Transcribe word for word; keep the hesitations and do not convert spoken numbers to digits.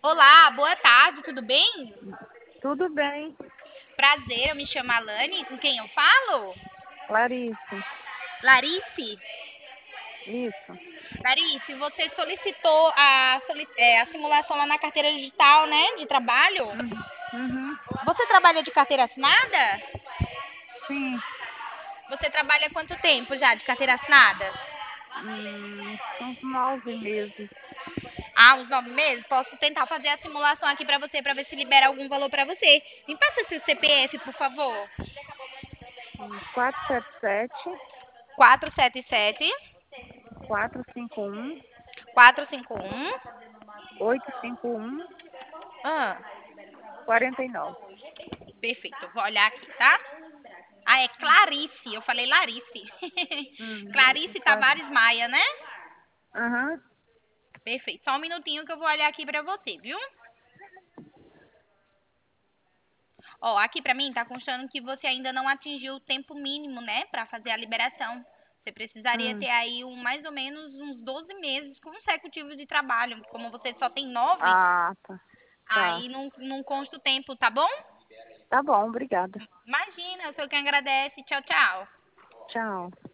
Olá, boa tarde, tudo bem? Tudo bem, Prazer, eu me chamo Alane, com quem eu falo? Clarice. Larice? Isso. Larice, você solicitou a, soli- é, a simulação lá na carteira digital, né, de trabalho? Uhum. Uhum. Você trabalha de carteira assinada? Sim. Você trabalha há quanto tempo já de carteira assinada? Hum, são nove meses. Há uns nove meses? Posso tentar fazer a simulação aqui pra você, pra ver se libera algum valor pra você. Me passa seu C P F, por favor. Hum, quatro sete sete, quatro sete sete, quatro cinco um, quatro cinco um. oito cinco um, Ah, quarenta e nove. perfeito, vou olhar aqui, tá? Ah, é Clarice. Eu falei Larice. Hum, Clarice Clarice. Tavares Maia, né? Aham. Perfeito. Só um minutinho que eu vou olhar aqui pra você, viu? Ó, aqui pra mim tá constando que você ainda não atingiu o tempo mínimo, né, pra fazer a liberação. Você precisaria Hum. ter aí um, mais ou menos uns doze meses consecutivos de trabalho. Como você só tem nove, Ah, tá. Tá. aí não, não consta o tempo, tá bom? Tá bom, obrigada. Imagina, eu sou quem agradece. Tchau, tchau. Tchau.